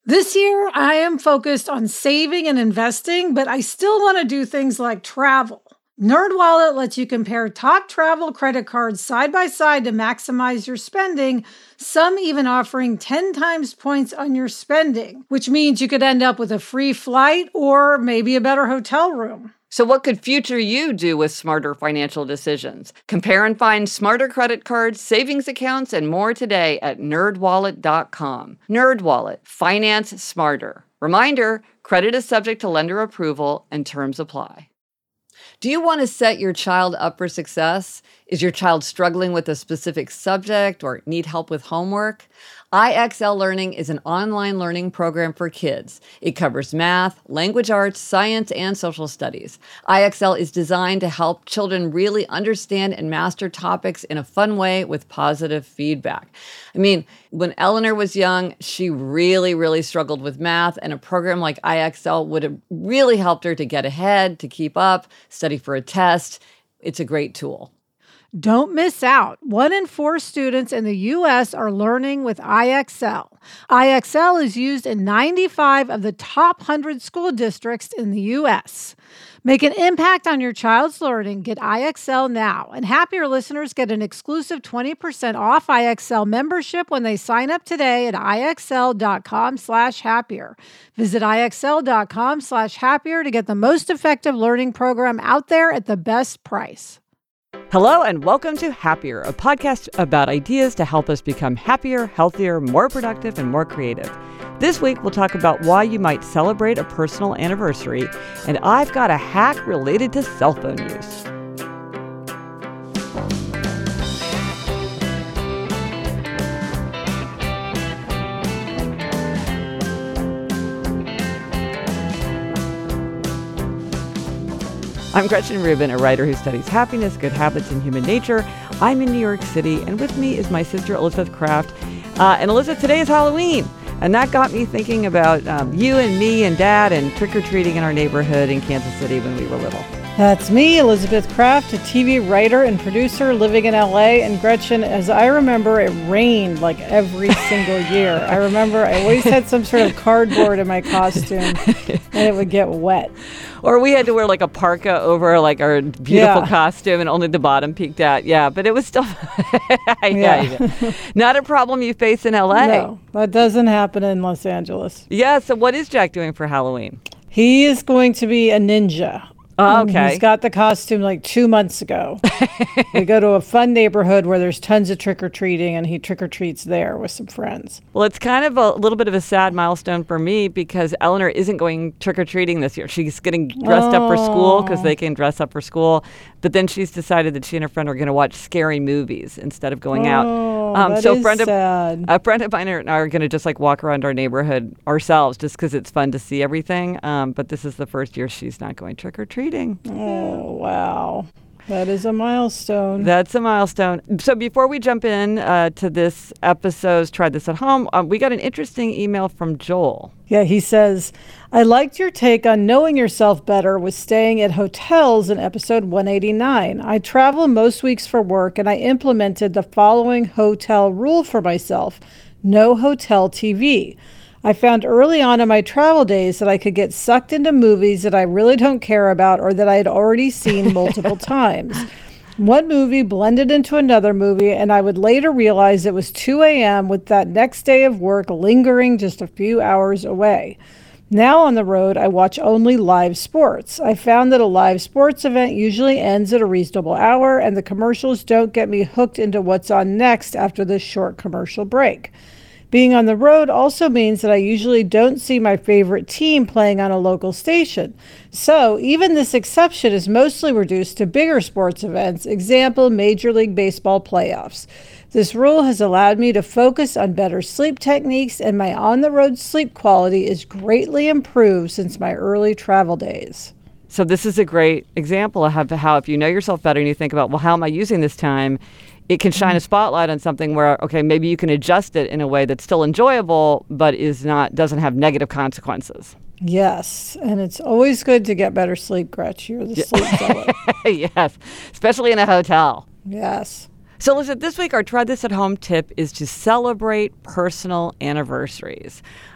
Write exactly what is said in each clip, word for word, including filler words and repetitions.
This year, I am focused on saving and investing, but I still want to do things like travel. NerdWallet lets you compare top travel credit cards side by side to maximize your spending, some even offering ten times points on your spending, which means you could end up with a free flight or maybe a better hotel room. So what could future you do with smarter financial decisions? Compare and find smarter credit cards, savings accounts, and more today at nerd wallet dot com. NerdWallet, finance smarter. Reminder, credit is subject to lender approval and terms apply. Do you want to set your child up for success? Is your child struggling with a specific subject or need help with homework? I X L Learning is an online learning program for kids. It covers math, language arts, science, and social studies. I X L is designed to help children really understand and master topics in a fun way with positive feedback. I mean, when Eleanor was young, she really, really struggled with math, and a program like I X L would have really helped her to get ahead, to keep up, study for a test. It's a great tool. Don't miss out. One in four students in the U S are learning with I X L. I X L is used in ninety-five of the top one hundred school districts in the U S. Make an impact on your child's learning. Get I X L now. And Happier listeners get an exclusive twenty percent off I X L membership when they sign up today at IXL.com slash happier. Visit IXL.com slash happier to get the most effective learning program out there at the best price. Hello and welcome to Happier, a podcast about ideas to help us become happier, healthier, more productive, and more creative. This week, we'll talk about why you might celebrate a personal anniversary, and I've got a hack related to cell phone use. I'm Gretchen Rubin, a writer who studies happiness, good habits, and human nature. I'm in New York City, and with me is my sister, Elizabeth Kraft. Uh, and Elizabeth, today is Halloween, and that got me thinking about um, you and me and Dad and trick-or-treating in our neighborhood in Kansas City when we were little. That's me, Elizabeth Kraft, a T V writer and producer living in L A. And Gretchen, as I remember, it rained like every single year. I remember I always had some sort of cardboard in my costume, and it would get wet. Or we had to wear like a parka over like our beautiful yeah. costume and only the bottom peeked out. Yeah, but it was still yeah. yeah. Not a problem you face in L A. No, that doesn't happen in Los Angeles. Yeah, so what is Jack doing for Halloween? He is going to be a ninja. Oh, okay. He's got the costume like two months ago. We go to a fun neighborhood where there's tons of trick-or-treating, and he trick-or-treats there with some friends. Well, it's kind of a little bit of a sad milestone for me because Eleanor isn't going trick-or-treating this year. She's getting dressed oh. up for school because they can dress up for school. But then she's decided that she and her friend are going to watch scary movies instead of going oh, out. Um, that so is a friend of, sad. A friend of mine are, are going to just like walk around our neighborhood ourselves just because it's fun to see everything. Um, but this is the first year she's not going trick-or-treating. Oh, wow. That is a milestone. That's a milestone. So before we jump in uh, to this episode's Try This at Home, um, we got an interesting email from Joel. Yeah, he says, I liked your take on knowing yourself better with staying at hotels in episode one eighty-nine. I travel most weeks for work, and I implemented the following hotel rule for myself: no hotel T V. I found early on in my travel days that I could get sucked into movies that I really don't care about or that I had already seen multiple times. One movie blended into another movie, and I would later realize it was two a.m. with that next day of work lingering just a few hours away. Now on the road, I watch only live sports. I found that a live sports event usually ends at a reasonable hour, and the commercials don't get me hooked into what's on next after this short commercial break. Being on the road also means that I usually don't see my favorite team playing on a local station. So even this exception is mostly reduced to bigger sports events, example, Major League Baseball playoffs. This rule has allowed me to focus on better sleep techniques, and my on-the-road sleep quality is greatly improved since my early travel days. So this is a great example of how, how if you know yourself better and you think about, well, how am I using this time? It can shine a spotlight on something where, okay, maybe you can adjust it in a way that's still enjoyable, but is not doesn't have negative consequences. Yes, and it's always good to get better sleep, Gretch. You're the sleep zealot. Yes, especially in a hotel. Yes. So listen, this week our Try This at Home tip is to celebrate personal anniversaries.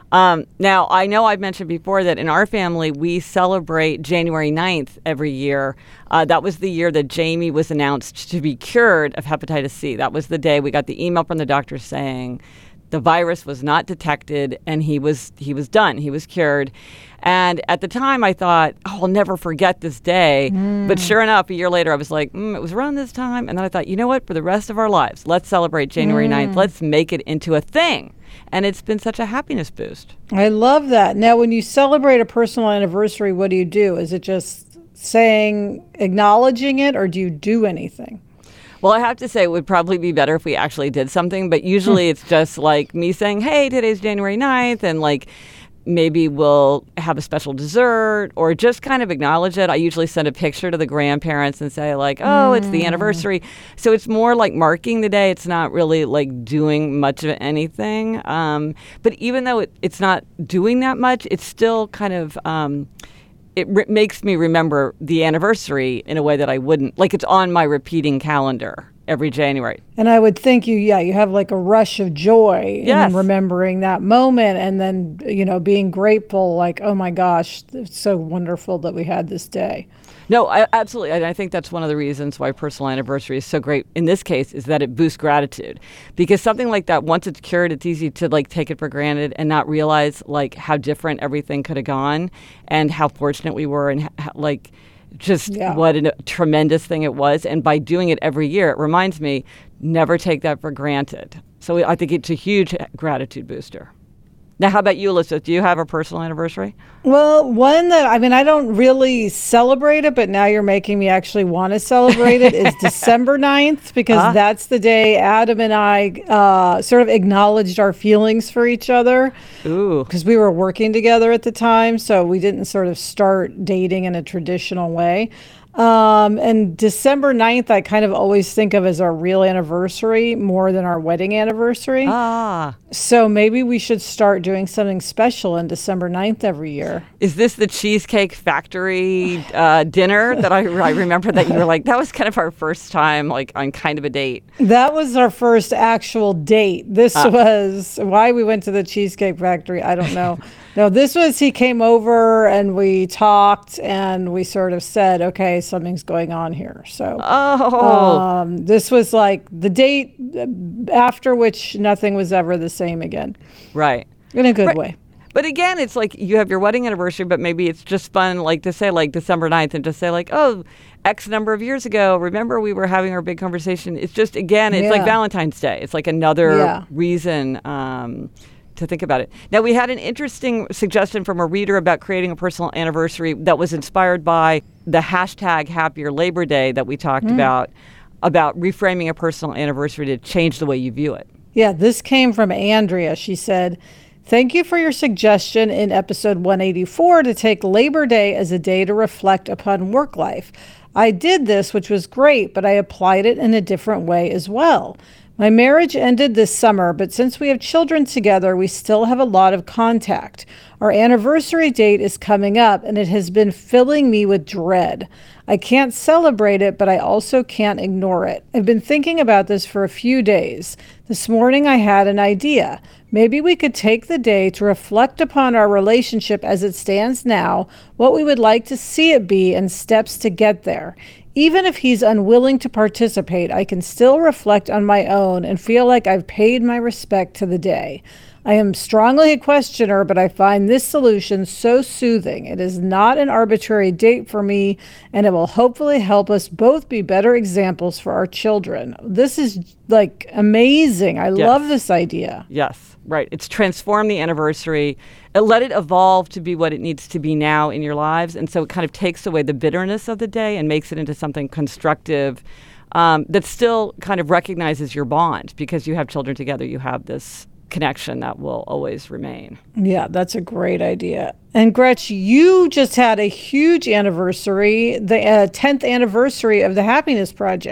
Um, now, I know I've mentioned before that in our family, we celebrate January ninth every year. Uh, that was the year that Jamie was announced to be cured of hepatitis C. That was the day we got the email from the doctor saying the virus was not detected and he was he was done. He was cured. And at the time, I thought, oh, I'll never forget this day. Mm. But sure enough, a year later, I was like, mm, it was around this time. And then I thought, you know what? For the rest of our lives, let's celebrate January mm. ninth. Let's make it into a thing. And it's been such a happiness boost. I love that. Now, when you celebrate a personal anniversary, what do you do? Is it just saying, acknowledging it, or do you do anything? Well, I have to say it would probably be better if we actually did something. But usually it's just like me saying, hey, today's January ninth. And like maybe we'll have a special dessert or just kind of acknowledge it. I usually send a picture to the grandparents and say like, oh, mm. it's the anniversary. So it's more like marking the day. It's not really like doing much of anything. Um, but even though it, it's not doing that much, it's still kind of... Um, it re- makes me remember the anniversary in a way that I wouldn't. Like it's on my repeating calendar every January. And I would think you, yeah, you have like a rush of joy yes. in remembering that moment and then, you know, being grateful, like, oh my gosh, it's so wonderful that we had this day. No, I, absolutely. And I think that's one of the reasons why personal anniversary is so great in this case is that it boosts gratitude. Because something like that, once it's cured, it's easy to like take it for granted and not realize like how different everything could have gone and how fortunate we were and how, like just yeah. what a tremendous thing it was. And by doing it every year, it reminds me, never take that for granted. So I think it's a huge gratitude booster. Now, how about you, Elizabeth? Do you have a personal anniversary? Well, one that, I mean, I don't really celebrate it, but now you're making me actually want to celebrate it, is December ninth, because uh. that's the day Adam and I uh, sort of acknowledged our feelings for each other. Ooh. Because we were working together at the time, so we didn't sort of start dating in a traditional way. Um, and December ninth, I kind of always think of as our real anniversary more than our wedding anniversary. Ah. So maybe we should start doing something special on December ninth every year. Is this the Cheesecake Factory uh, dinner that I, I remember that you were like, that was kind of our first time like on kind of a date? That was our first actual date. This ah. was why we went to the Cheesecake Factory. I don't know. No, this was, he came over and we talked and we sort of said, okay, something's going on here. So oh. um, this was like the date after which nothing was ever the same again. Right. In a good right. way. But again, it's like you have your wedding anniversary, but maybe it's just fun like to say like December ninth and just say like, oh, X number of years ago, remember we were having our big conversation. It's just, again, it's yeah. like Valentine's Day. It's like another yeah. reason um to think about it. Now, we had an interesting suggestion from a reader about creating a personal anniversary that was inspired by the hashtag Happier Labor Day that we talked mm. about, about reframing a personal anniversary to change the way you view it. Yeah, this came from Andrea. She said, thank you for your suggestion in episode one eighty-four to take Labor Day as a day to reflect upon work life. I did this, which was great, but I applied it in a different way as well. My marriage ended this summer, but since we have children together, we still have a lot of contact. Our anniversary date is coming up, and it has been filling me with dread. I can't celebrate it, but I also can't ignore it. I've been thinking about this for a few days. This morning I had an idea. Maybe we could take the day to reflect upon our relationship as it stands now, what we would like to see it be, and steps to get there. Even if he's unwilling to participate, I can still reflect on my own and feel like I've paid my respect to the day. I am strongly a questioner, but I find this solution so soothing. It is not an arbitrary date for me, and it will hopefully help us both be better examples for our children. This is like amazing. I yes. love this idea. Yes, right. It's transform the anniversary. Let it evolve to be what it needs to be now in your lives. And so it kind of takes away the bitterness of the day and makes it into something constructive um, that still kind of recognizes your bond. Because you have children together, you have this connection that will always remain. Yeah, that's a great idea. And Gretch, you just had a huge anniversary, the uh, tenth anniversary of the Happiness Project.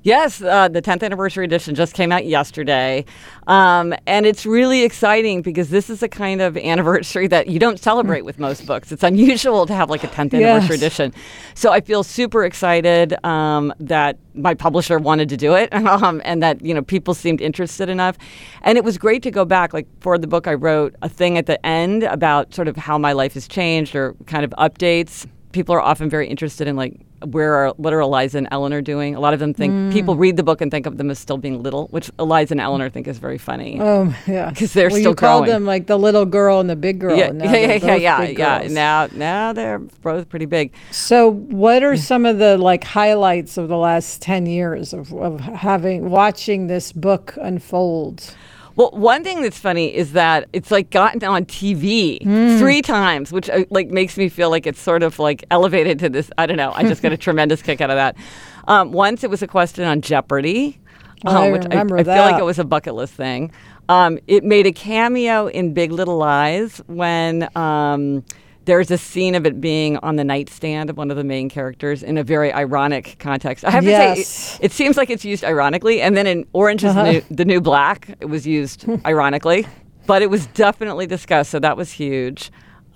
Yes, uh, the tenth anniversary edition just came out yesterday. Um, and it's really exciting because this is a kind of anniversary that you don't celebrate with most books. It's unusual to have like a tenth anniversary Yes. edition. So I feel super excited um, that my publisher wanted to do it um, and that, you know, people seemed interested enough. And it was great to go back. Like for the book, I wrote a thing at the end about sort of how my life has changed or kind of updates. People are often very interested in like, where are what are Eliza and Eleanor doing? A lot of them think mm. people read the book and think of them as still being little, which Eliza and Eleanor think is very funny. Oh yeah, because they're well, still you called growing. them like the little girl and the big girl. Yeah, and now yeah, they're yeah, both yeah, big yeah. girls. Now, now they're both pretty big. So, what are some of the like highlights of the last ten years of of having watching this book unfold? Well, one thing that's funny is that it's like gotten on T V mm. three times, which uh, like makes me feel like it's sort of like elevated to this. I don't know. I just got a tremendous kick out of that. Um, once it was a question on Jeopardy, um, I which remember I, I that. feel like it was a bucket list thing. Um, it made a cameo in Big Little Lies when um, there's a scene of it being on the nightstand of one of the main characters in a very ironic context. I have yes. to say, it, it seems like it's used ironically. And then in Orange is uh-huh. the, new, the New Black, it was used ironically. But it was definitely discussed, so that was huge.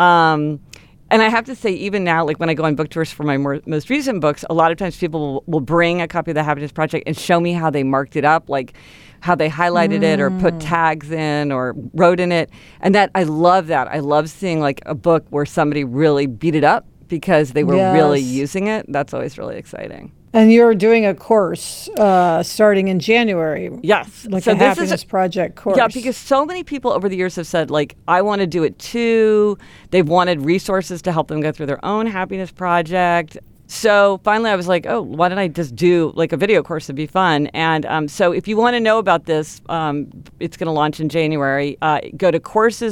Um, and I have to say, even now, like when I go on book tours for my more, most recent books, a lot of times people will, will bring a copy of The Happiness Project and show me how they marked it up, like how they highlighted mm. it or put tags in or wrote in it. And that I love that. I love seeing like a book where somebody really beat it up because they were yes. really using it. That's always really exciting. And you're doing a course uh, starting in January. Yes. Like so a this Happiness is a, Project course. Yeah, because so many people over the years have said, like, I want to do it too. They've wanted resources to help them go through their own happiness project. So finally I was like, oh, why don't I just do like a video course? It'd be fun. And um, so if you want to know about this, um, it's going to launch in January. Uh, go to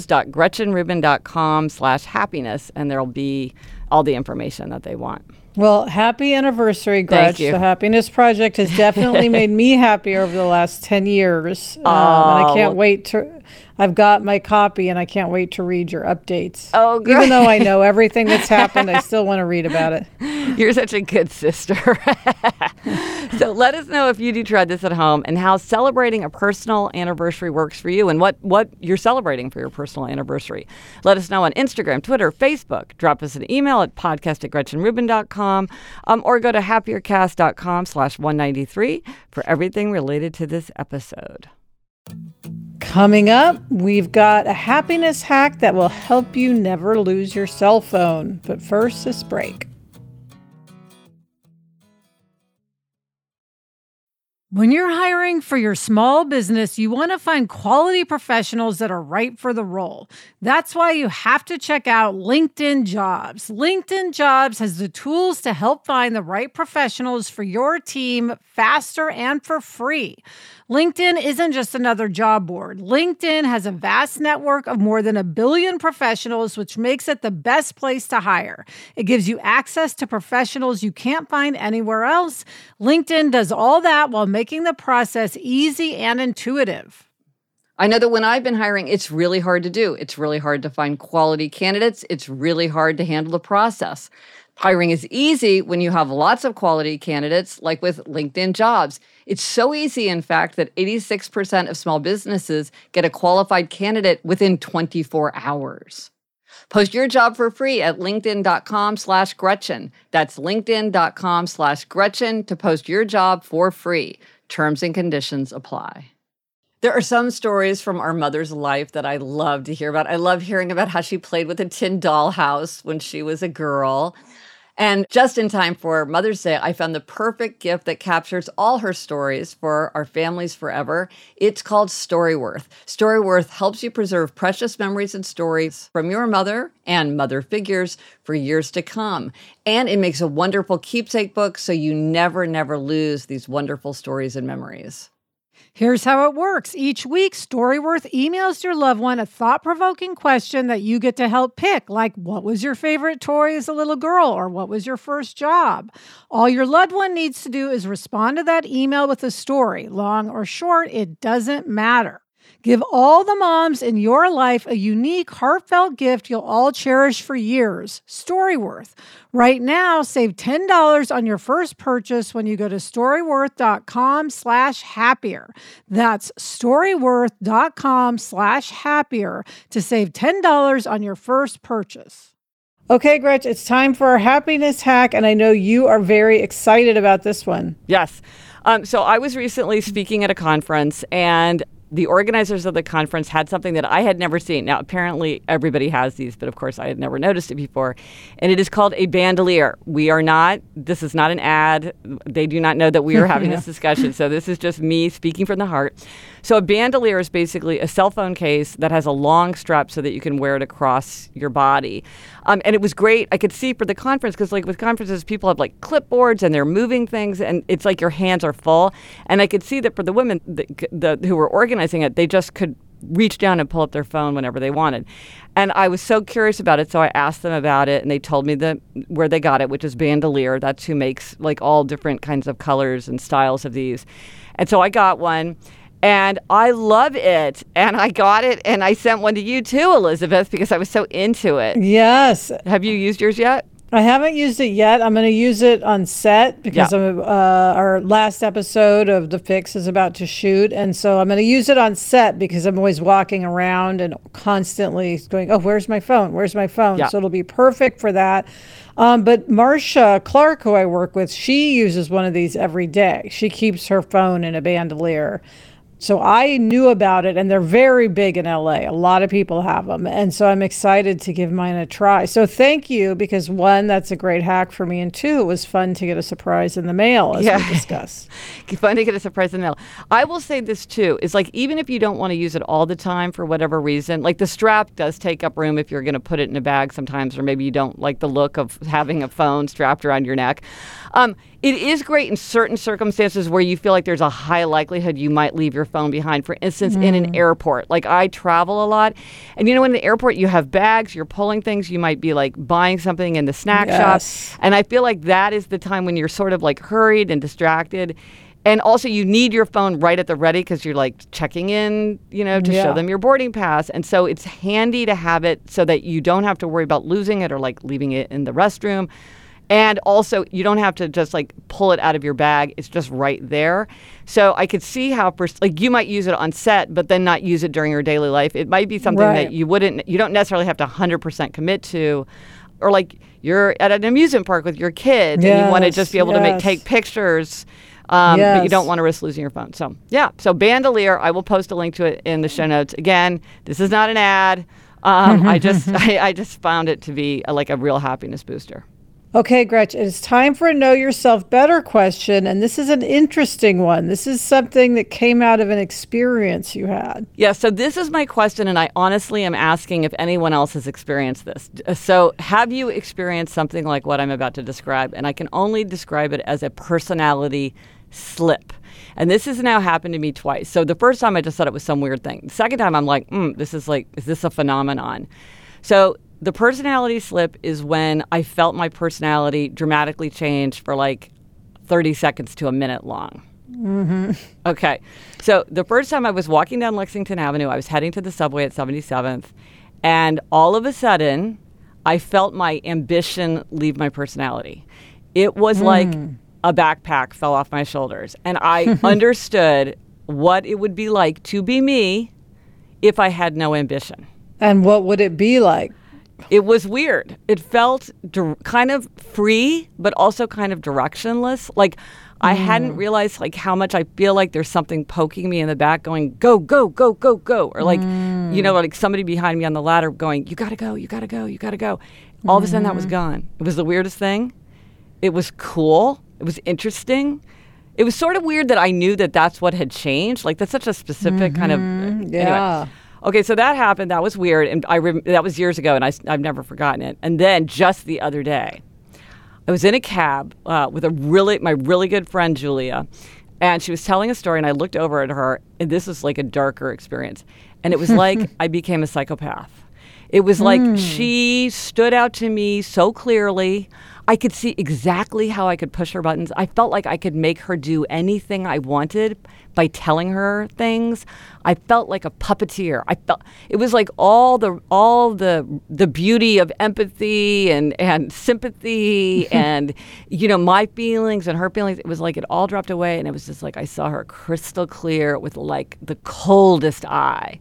courses.gretchenrubin.com slash happiness, and there'll be all the information that they want. Well, happy anniversary, Gretch. Thank you. The Happiness Project has definitely made me happier over the last ten years. Oh, um, and I can't well, wait to, I've got my copy and I can't wait to read your updates. Oh, good. Even though I know everything that's happened, I still want to read about it. You're such a good sister. So let us know if you do try this at home and how celebrating a personal anniversary works for you and what, what you're celebrating for your personal anniversary. Let us know on Instagram, Twitter, Facebook. Drop us an email at podcast at gretchenrubin dot com um, or go to happiercast.com slash 193 for everything related to this episode. Coming up, we've got a happiness hack that will help you never lose your cell phone. But first, this break. When you're hiring for your small business, you want to find quality professionals that are right for the role. That's why you have to check out LinkedIn Jobs. LinkedIn Jobs has the tools to help find the right professionals for your team faster and for free. LinkedIn isn't just another job board. LinkedIn has a vast network of more than a billion professionals, which makes it the best place to hire. It gives you access to professionals you can't find anywhere else. LinkedIn does all that while making the process easy and intuitive. I know that when I've been hiring, it's really hard to do. It's really hard to find quality candidates. It's really hard to handle the process. Hiring is easy when you have lots of quality candidates, like with LinkedIn Jobs. It's so easy, in fact, that eighty-six percent of small businesses get a qualified candidate within twenty-four hours. Post your job for free at linkedin.com slash Gretchen. That's linkedin.com slash Gretchen to post your job for free. Terms and conditions apply. There are some stories from our mother's life that I love to hear about. I love hearing about how she played with a tin dollhouse when she was a girl. And just in time for Mother's Day, I found the perfect gift that captures all her stories for our families forever. It's called Storyworth. Storyworth helps you preserve precious memories and stories from your mother and mother figures for years to come. And it makes a wonderful keepsake book so you never, never lose these wonderful stories and memories. Here's how it works. Each week, Storyworth emails your loved one a thought-provoking question that you get to help pick, like what was your favorite toy as a little girl, or what was your first job? All your loved one needs to do is respond to that email with a story. Long or short, it doesn't matter. Give all the moms in your life a unique, heartfelt gift you'll all cherish for years. Storyworth. Right now, save ten dollars on your first purchase when you go to storyworth.com slash happier. That's storyworth.com slash happier to save ten dollars on your first purchase. Okay, Gretch, it's time for our happiness hack, and I know you are very excited about this one. Yes. Um, so I was recently speaking at a conference, and the organizers of the conference had something that I had never seen. Now, apparently everybody has these, but of course I had never noticed it before. And it is called a bandolier. We are not, this is not an ad. They do not know that we are having yeah. this discussion. So this is just me speaking from the heart. So a bandolier is basically a cell phone case that has a long strap so that you can wear it across your body. Um, and it was great. I could see for the conference, because like with conferences, people have like clipboards and they're moving things, and it's like your hands are full. And I could see that for the women the, the, who were organizing it, they just could reach down and pull up their phone whenever they wanted. And I was so curious about it, so I asked them about it, and they told me the, where they got it, which is Bandolier. That's who makes like all different kinds of colors and styles of these. And so I got one. And I love it. And I got it. And I sent one to you too, Elizabeth, because I was so into it. Yes. Have you used yours yet? I haven't used it yet. I'm going to use it on set because yeah. I'm, uh, our last episode of The Fix is about to shoot. And so I'm going to use it on set because I'm always walking around and constantly going, oh, where's my phone? Where's my phone? Yeah. So it'll be perfect for that. Um, but Marcia Clark, who I work with, she uses one of these every day. She keeps her phone in a bandolier. So I knew about it, and they're very big in L A. A lot of people have them. And so I'm excited to give mine a try. So thank you, because one, that's a great hack for me. And two, it was fun to get a surprise in the mail, as yeah. we discussed. Fun to get a surprise in the mail. I will say this too, is like, even if you don't want to use it all the time for whatever reason, like the strap does take up room if you're going to put it in a bag sometimes, or maybe you don't like the look of having a phone strapped around your neck. Um, it is great in certain circumstances where you feel like there's a high likelihood you might leave your phone behind. For instance, mm. in an airport. Like, I travel a lot. And, you know, in the airport, you have bags, you're pulling things. You might be, like, buying something in the snack yes. shop. And I feel like that is the time when you're sort of, like, hurried and distracted. And also, you need your phone right at the ready because you're, like, checking in, you know, to yeah. show them your boarding pass. And so it's handy to have it so that you don't have to worry about losing it or, like, leaving it in the restroom. And also, you don't have to just, like, pull it out of your bag. It's just right there. So I could see how, pers- like, you might use it on set, but then not use it during your daily life. It might be something right. that you wouldn't, you don't necessarily have to one hundred percent commit to. Or, like, you're at an amusement park with your kids, yes, and you want to just be able yes. to make take pictures, um, yes. but you don't want to risk losing your phone. So, yeah. So, Bandolier, I will post a link to it in the show notes. Again, this is not an ad. Um, I just I, I just found it to be a, like a real happiness booster. Okay, Gretch, it's time for a Know Yourself Better question, and this is an interesting one. This is something that came out of an experience you had. Yeah, so this is my question, and I honestly am asking if anyone else has experienced this. So have you experienced something like what I'm about to describe? And I can only describe it as a personality slip. And this has now happened to me twice. So the first time I just thought it was some weird thing. The second time I'm like, mm, this is like, is this a phenomenon? So the personality slip is when I felt my personality dramatically change for like thirty seconds to a minute long. Mm-hmm. Okay. So the first time I was walking down Lexington Avenue, I was heading to the subway at seventy-seventh, and all of a sudden, I felt my ambition leave my personality. It was mm. like a backpack fell off my shoulders, and I understood what it would be like to be me if I had no ambition. And what would it be like? It was weird. It felt di- kind of free, but also kind of directionless. Like, I mm. hadn't realized like how much I feel like there's something poking me in the back going, go, go, go, go, go. Or like, mm. you know, like somebody behind me on the ladder going, you gotta go, you gotta go, you gotta go. All mm. of a sudden that was gone. It was the weirdest thing. It was cool. It was interesting. It was sort of weird that I knew that that's what had changed. Like, that's such a specific mm-hmm. kind of, yeah. Anyway. Okay, so that happened. That was weird, and I rem- that was years ago, and I, I've never forgotten it. And then just the other day, I was in a cab uh, with a really my really good friend Julia, and she was telling a story, and I looked over at her, and this was like a darker experience, and it was like I became a psychopath. It was like mm. she stood out to me so clearly. I could see exactly how I could push her buttons. I felt like I could make her do anything I wanted by telling her things. I felt like a puppeteer. I felt it was like all the all the the beauty of empathy and and sympathy and you know my feelings and her feelings. It was like it all dropped away, and it was just like I saw her crystal clear with like the coldest eye,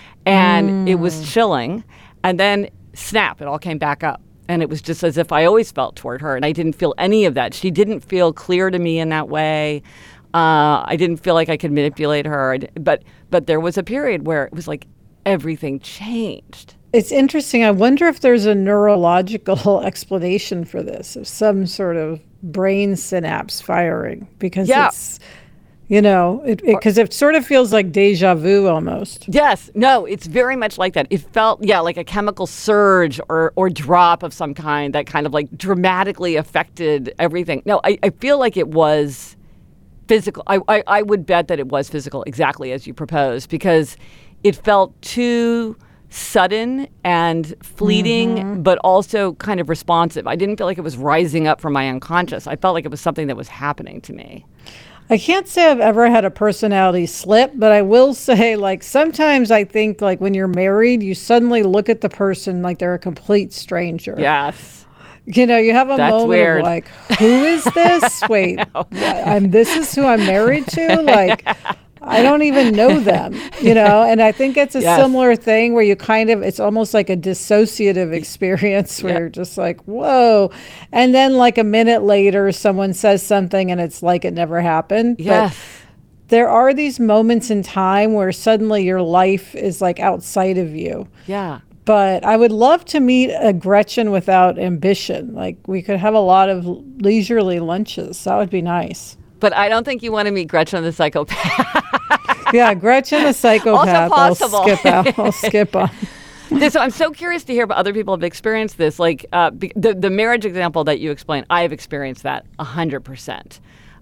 and mm. it was chilling. And then snap, it all came back up. And it was just as if I always felt toward her, and I didn't feel any of that. She didn't feel clear to me in that way. Uh, I didn't feel like I could manipulate her. But but there was a period where it was like everything changed. It's interesting. I wonder if there's a neurological explanation for this, of some sort of brain synapse firing, because yeah. it's... You know, because it, it, it sort of feels like deja vu almost. Yes. No, it's very much like that. It felt, yeah, like a chemical surge or or drop of some kind that kind of like dramatically affected everything. No, I, I feel like it was physical. I, I, I would bet that it was physical, exactly as you proposed, because it felt too sudden and fleeting, mm-hmm. but also kind of responsive. I didn't feel like it was rising up from my unconscious. I felt like it was something that was happening to me. I can't say I've ever had a personality slip, but I will say, like, sometimes I think, like, when you're married, you suddenly look at the person like they're a complete stranger. Yes. You know, you have a That's moment weird. of, like, who is this? Wait, I'm, this is who I'm married to? Like, I don't even know them, you know? And I think it's a yes. similar thing where you kind of, it's almost like a dissociative experience where yep. you're just like, whoa. And then like a minute later, someone says something and it's like it never happened. Yes. But there are these moments in time where suddenly your life is like outside of you. Yeah. But I would love to meet a Gretchen without ambition. Like we could have a lot of leisurely lunches. That would be nice. But I don't think you want to meet Gretchen the psychopath. Yeah, Gretchen the psychopath. Also possible. I'll skip out. I'll skip on. So I'm so curious to hear about other people have experienced this. Like uh, the the marriage example that you explained, I have experienced that one hundred percent.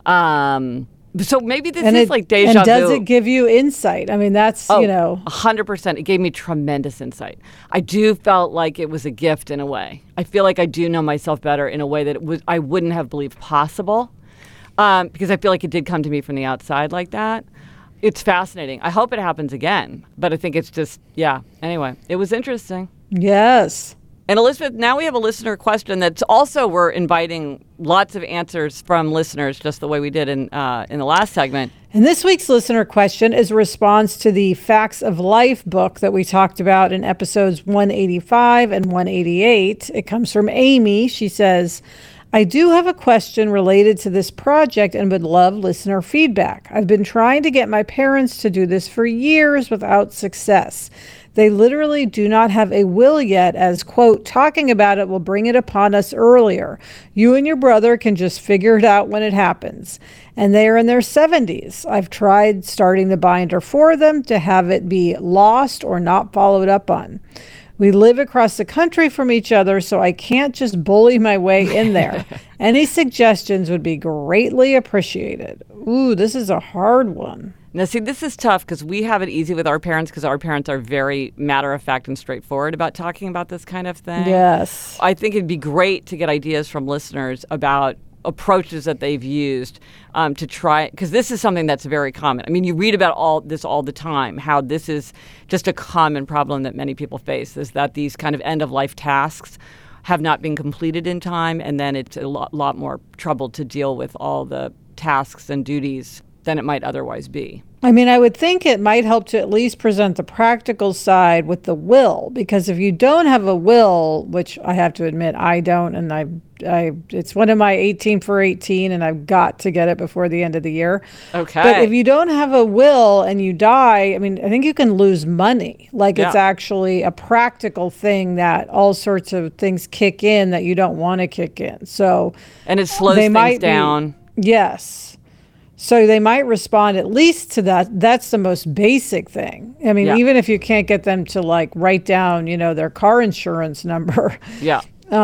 Um, so maybe this and is it, like deja and vu. does it give you insight? I mean, that's, oh, you know. one hundred percent. It gave me tremendous insight. I do felt like it was a gift in a way. I feel like I do know myself better in a way that it was I wouldn't have believed possible. Um, because I feel like it did come to me from the outside like that. It's fascinating. I hope it happens again. But I think it's just, yeah. Anyway, it was interesting. Yes. And Elizabeth, now we have a listener question that's also, we're inviting lots of answers from listeners, just the way we did in uh, in the last segment. And this week's listener question is a response to the Facts of Life book that we talked about in episodes one eighty-five and one eighty-eight. It comes from Amy. She says, I do have a question related to this project and would love listener feedback. I've been trying to get my parents to do this for years without success. They literally do not have a will yet, as, quote, talking about it will bring it upon us earlier. You and your brother can just figure it out when it happens. And they are in their seventies. I've tried starting the binder for them to have it be lost or not followed up on. We live across the country from each other, so I can't just bully my way in there. Any suggestions would be greatly appreciated. Ooh, this is a hard one. Now, see, this is tough because we have it easy with our parents because our parents are very matter-of-fact and straightforward about talking about this kind of thing. Yes. I think it'd be great to get ideas from listeners about approaches that they've used um, to try, because this is something that's very common. I mean, you read about all this all the time, how this is just a common problem that many people face, is that these kind of end-of-life tasks have not been completed in time, and then it's a lot, lot more trouble to deal with all the tasks and duties than it might otherwise be. I mean, I would think it might help to at least present the practical side with the will, because if you don't have a will, which I have to admit I don't, and I, I, it's one of my eighteen for eighteen, and I've got to get it before the end of the year. Okay. But if you don't have a will and you die, I mean, I think you can lose money. Like yeah. It's actually a practical thing that all sorts of things kick in that you don't want to kick in. So, and it slows they things might down. Be, yes. So they might respond at least to that. That's the most basic thing. I mean, yeah. even if you can't get them to like write down, you know, their car insurance number, yeah,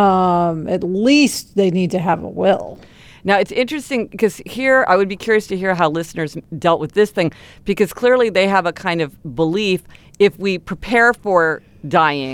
um, at least they need to have a will. Now, it's interesting because here I would be curious to hear how listeners dealt with this thing, because clearly they have a kind of belief if we prepare for dying,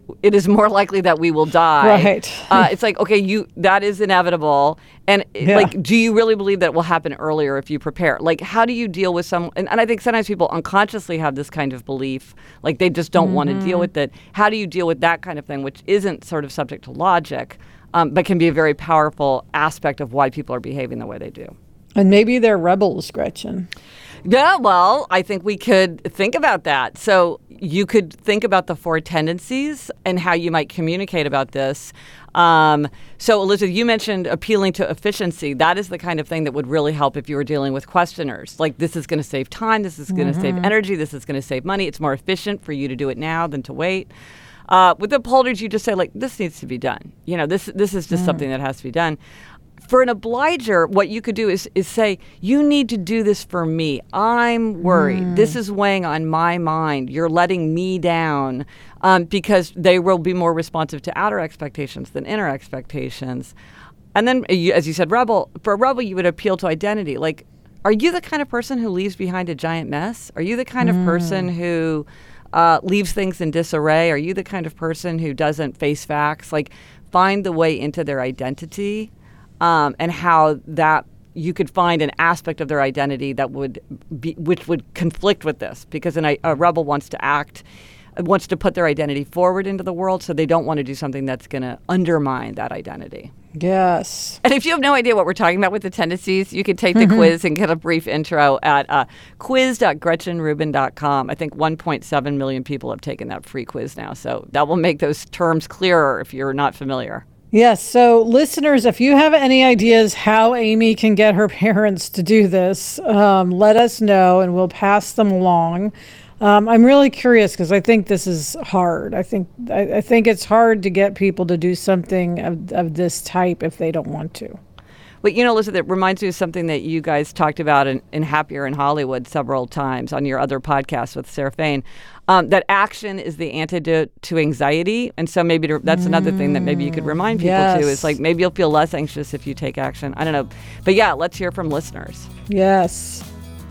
it is more likely that we will die. Right. uh, it's like, okay, you that is inevitable. And Yeah. like, do you really believe that it will happen earlier if you prepare? Like, how do you deal with some, and, and I think sometimes people unconsciously have this kind of belief, like they just don't mm-hmm. want to deal with it. How do you deal with that kind of thing, which isn't sort of subject to logic, um, but can be a very powerful aspect of why people are behaving the way they do? And maybe they're rebels, Gretchen. Yeah, well, I think we could think about that. So you could think about the four tendencies and how you might communicate about this. Um, so, Elizabeth, you mentioned appealing to efficiency. That is the kind of thing that would really help if you were dealing with questioners. Like, this is going to save time. This is going to mm-hmm. save energy. This is going to save money. It's more efficient for you to do it now than to wait. Uh, with upholders, you just say, like, this needs to be done. You know, this this is just mm. something that has to be done. For an obliger, what you could do is is say, you need to do this for me. I'm worried. Mm. This is weighing on my mind. You're letting me down, um, because they will be more responsive to outer expectations than inner expectations. And then, you, as you said, rebel. For a rebel, you would appeal to identity. Like, are you the kind of person who leaves behind a giant mess? Are you the kind mm. of person who uh, leaves things in disarray? Are you the kind of person who doesn't face facts? Like, find the way into their identity. Um, and how that you could find an aspect of their identity that would be, which would conflict with this, because an, a rebel wants to act, wants to put their identity forward into the world, so they don't want to do something that's going to undermine that identity. Yes. And if you have no idea what we're talking about with the tendencies, you can take the mm-hmm. quiz and get a brief intro at uh, quiz dot gretchen rubin dot com. I think one point seven million people have taken that free quiz now, so that will make those terms clearer if you're not familiar. Yes. So listeners, if you have any ideas how Amy can get her parents to do this, um, let us know and we'll pass them along. Um, I'm really curious because I think this is hard. I think I, I think it's hard to get people to do something of, of this type if they don't want to. But, you know, Elizabeth, it reminds me of something that you guys talked about in, in Happier in Hollywood several times on your other podcast with Sarah Fain, um, that action is the antidote to anxiety. And so maybe to, that's mm, another thing that maybe you could remind people yes. too, is like maybe you'll feel less anxious if you take action. I don't know. But yeah, let's hear from listeners. Yes.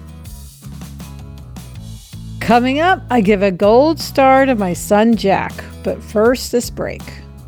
Coming up, I give a gold star to my son, Jack. But first, this break.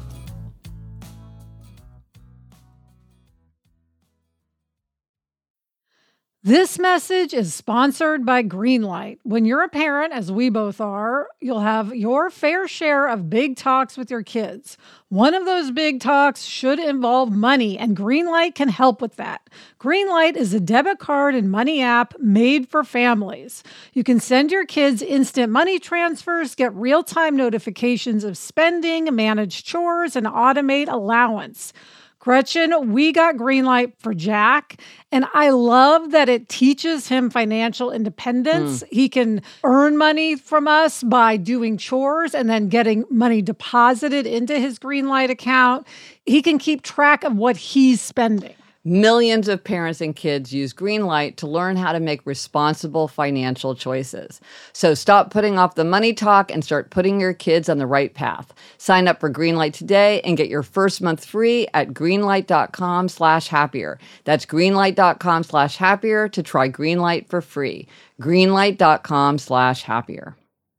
This message is sponsored by Greenlight. When you're a parent, as we both are, you'll have your fair share of big talks with your kids. One of those big talks should involve money, and Greenlight can help with that. Greenlight is a debit card and money app made for families. You can send your kids instant money transfers, get real-time notifications of spending, manage chores, and automate allowance. Gretchen, we got Greenlight for Jack, and I love that it teaches him financial independence. Mm. He can earn money from us by doing chores and then getting money deposited into his Greenlight account. He can keep track of what he's spending. Millions of parents and kids use Greenlight to learn how to make responsible financial choices. So stop putting off the money talk and start putting your kids on the right path. Sign up for Greenlight today and get your first month free at greenlight.com slash happier. That's greenlight.com slash happier to try Greenlight for free. Greenlight.com slash happier.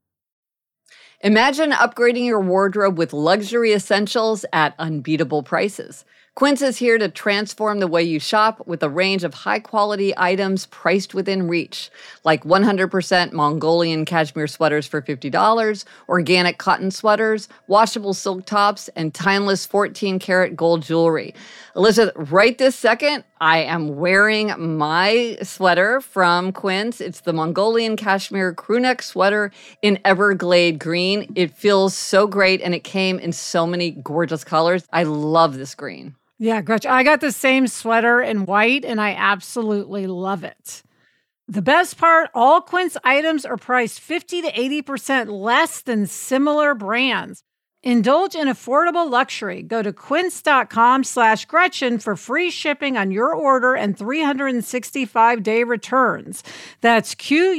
Imagine upgrading your wardrobe with luxury essentials at unbeatable prices. Quince is here to transform the way you shop with a range of high-quality items priced within reach, like one hundred percent Mongolian cashmere sweaters for fifty dollars, organic cotton sweaters, washable silk tops, and timeless fourteen karat gold jewelry. Elizabeth, right this second, I am wearing my sweater from Quince. It's the Mongolian cashmere crewneck sweater in Everglade green. It feels so great, and it came in so many gorgeous colors. I love this green. Yeah, Gretchen, I got the same sweater in white, and I absolutely love it. The best part, all Quince items are priced fifty to eighty percent less than similar brands. Indulge in affordable luxury. Go to quince.com slash Gretchen for free shipping on your order and three hundred sixty-five day returns. That's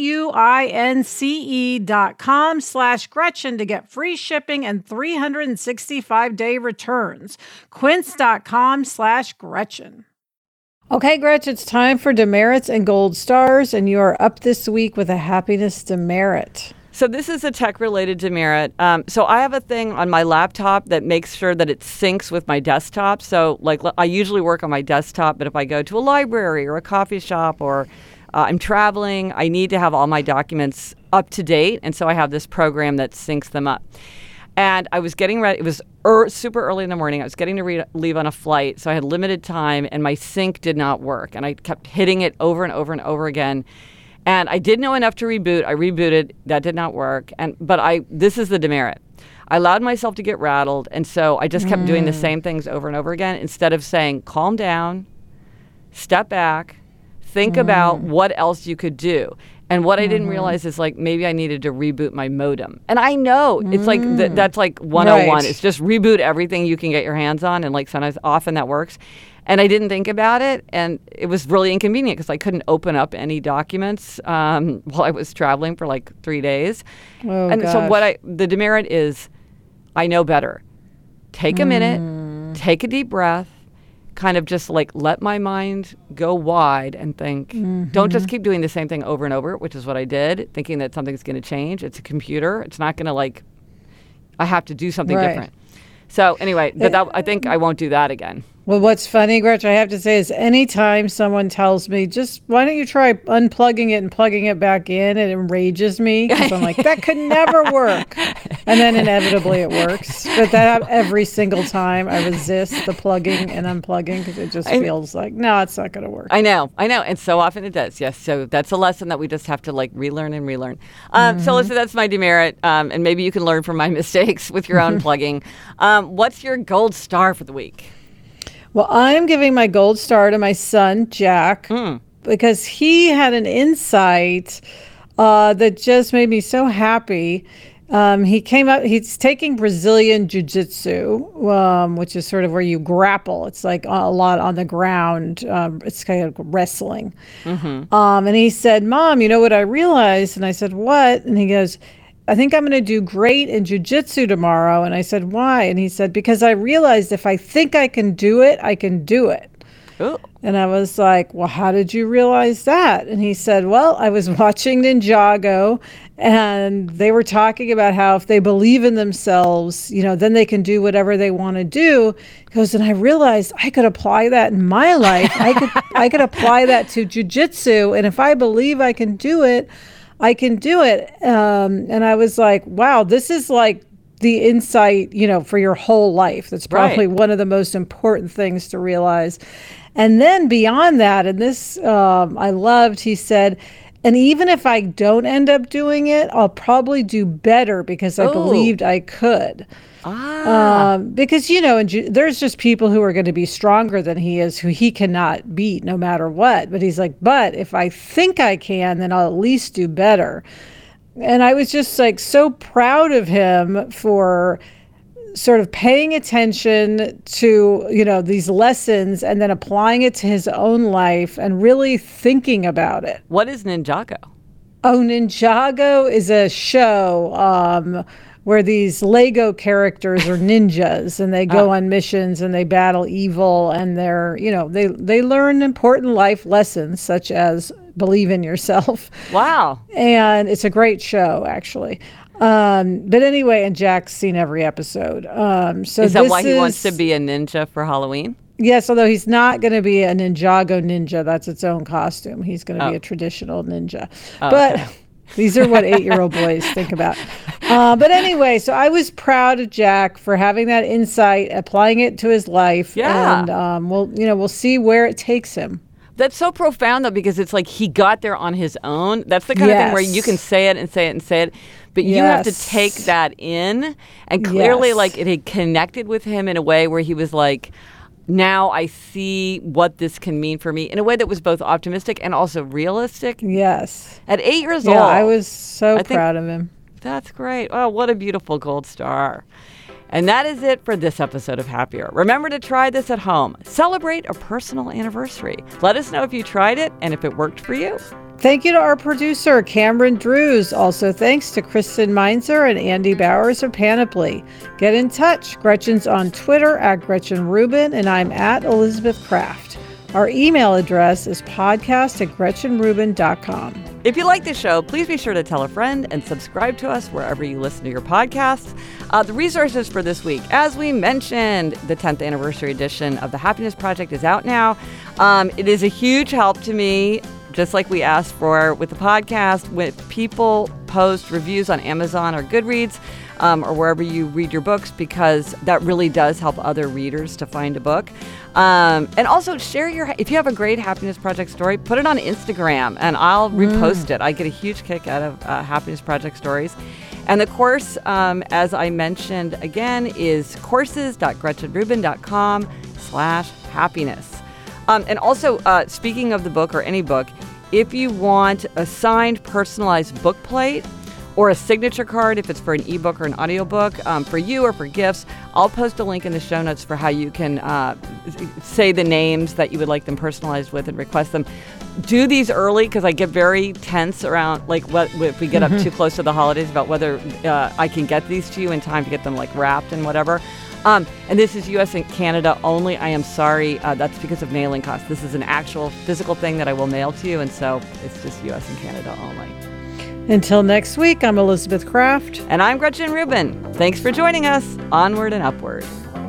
Q-U-I-N-C-E dot com slash Gretchen to get free shipping and three hundred sixty-five day returns. Quince.com slash Gretchen. Okay, Gretchen, it's time for demerits and gold stars, and you are up this week with a happiness demerit. So this is a tech-related demerit. Um, so I have a thing on my laptop that makes sure that it syncs with my desktop. So like I usually work on my desktop, but if I go to a library or a coffee shop or uh, I'm traveling, I need to have all my documents up to date. And so I have this program that syncs them up. And I was getting ready. It was er, super early in the morning. I was getting to re- leave on a flight. So I had limited time and my sync did not work. And I kept hitting it over and over and over again. And I did know enough to reboot. I rebooted. That did not work. And but I this is the demerit. I allowed myself to get rattled. And so I just kept mm. doing the same things over and over again instead of saying, calm down, step back, think mm. about what else you could do. And what mm-hmm. I didn't realize is like maybe I needed to reboot my modem. And I know mm. it's like th- that's like one oh one. Right. It's just reboot everything you can get your hands on. And like sometimes often that works. And I didn't think about it, and it was really inconvenient because I couldn't open up any documents um, while I was traveling for like three days. Oh, and gosh. so what I the demerit is, I know better. Take a mm. minute, take a deep breath, kind of just like let my mind go wide and think. Mm-hmm. Don't just keep doing the same thing over and over, which is what I did, thinking that something's going to change. It's a computer. It's not going to like. I have to do something right. different. So anyway, but that, I think I won't do that again. Well, what's funny, Gretch, I have to say is anytime someone tells me, just why don't you try unplugging it and plugging it back in, it enrages me because I'm like, that could never work. And then inevitably it works. But that every single time I resist the plugging and unplugging because it just I, feels like, no, it's not going to work. I know. I know. And so often it does. Yes. So that's a lesson that we just have to like relearn and relearn. Um, mm-hmm. So listen, that's my demerit. Um, and maybe you can learn from my mistakes with your unplugging. Um, what's your gold star for the week? Well, I'm giving my gold star to my son, Jack, mm. because he had an insight uh, that just made me so happy. Um, he came up, he's taking Brazilian Jiu-Jitsu, um, which is sort of where you grapple. It's like a lot on the ground. Um, it's kind of wrestling. Mm-hmm. Um, and he said, Mom, you know what I realized? And I said, what? And he goes, I think I'm going to do great in jiu-jitsu tomorrow. And I said, why? And he said, because I realized if I think I can do it, I can do it. Ooh. And I was like, well, how did you realize that? And he said, well, I was watching Ninjago and they were talking about how if they believe in themselves, you know, then they can do whatever they want to do. He goes, and I realized I could apply that in my life. I could, I could apply that to jiu-jitsu. And if I believe I can do it, I can do it. Um, and I was like, wow, this is like the insight, you know, for your whole life. That's probably right. one of the most important things to realize. And then beyond that, and this um, I loved, he said, and even if I don't end up doing it, I'll probably do better because I oh. believed I could. Ah. Um, because, you know, and ju- there's just people who are going to be stronger than he is, who he cannot beat no matter what. But he's like, but if I think I can, then I'll at least do better. And I was just like so proud of him for sort of paying attention to, you know, these lessons and then applying it to his own life and really thinking about it. What is Ninjago? Oh, Ninjago is a show um, where these Lego characters are ninjas and they go oh. on missions and they battle evil and they're, you know, they, they learn important life lessons such as believe in yourself. Wow. And it's a great show, actually. Um, but anyway, and Jack's seen every episode. Um, so is that this why he is, wants to be a ninja for Halloween? Yes, although he's not going to be a Ninjago ninja. That's its own costume. He's going to oh. be a traditional ninja. Oh, but okay. These are what eight-year-old boys think about. Uh, but anyway, so I was proud of Jack for having that insight, applying it to his life. Yeah. And um, we'll, you know, we'll see where it takes him. That's so profound, though, because it's like he got there on his own. That's the kind yes. of thing where you can say it and say it and say it, but you yes. have to take that in. And clearly, yes. like, it had connected with him in a way where he was like, now I see what this can mean for me in a way that was both optimistic and also realistic. Yes. At eight years yeah, old. I was so I proud of him. That's great. Oh, what a beautiful gold star. And that is it for this episode of Happier. Remember to try this at home. Celebrate a personal anniversary. Let us know if you tried it and if it worked for you. Thank you to our producer, Cameron Drews. Also, thanks to Kristen Meinzer and Andy Bowers of Panoply. Get in touch. Gretchen's on Twitter at Gretchen Rubin, and I'm at Elizabeth Kraft. Our email address is podcast at gretchen rubin dot com. If you like the show, please be sure to tell a friend and subscribe to us wherever you listen to your podcasts. Uh, the resources for this week, as we mentioned, the tenth anniversary edition of The Happiness Project is out now. Um, it is a huge help to me, just like we asked for with the podcast, when people post reviews on Amazon or Goodreads, Um, or wherever you read your books, because that really does help other readers to find a book. Um, and also share your, if you have a great Happiness Project story, put it on Instagram and I'll mm. repost it. I get a huge kick out of uh, Happiness Project stories. And the course, um, as I mentioned again, is courses.gretchenrubin.com slash happiness. Um, and also, uh, speaking of the book or any book, if you want a signed, personalized book plate, or a signature card if it's for an ebook or an audiobook, um, for you or for gifts, I'll post a link in the show notes for how you can uh, say the names that you would like them personalized with and request them. Do these early, because I get very tense around, like, what if we get mm-hmm. up too close to the holidays about whether uh, I can get these to you in time to get them, like, wrapped and whatever. Um, and this is U S and Canada only. I am sorry. Uh, that's because of mailing costs. This is an actual physical thing that I will mail to you, and so it's just U S and Canada only. Until next week, I'm Elizabeth Craft. And I'm Gretchen Rubin. Thanks for joining us. Onward and upward.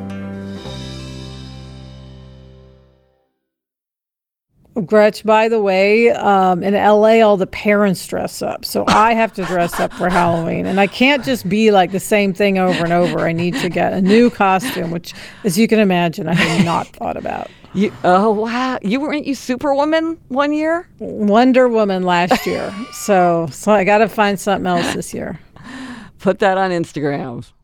Gretch, by the way, um, in L A, all the parents dress up. So I have to dress up for Halloween. And I can't just be like the same thing over and over. I need to get a new costume, which, as you can imagine, I have not thought about. You, oh, wow. You weren't you Superwoman one year? Wonder Woman last year. so, so I got to find something else this year. Put that on Instagram.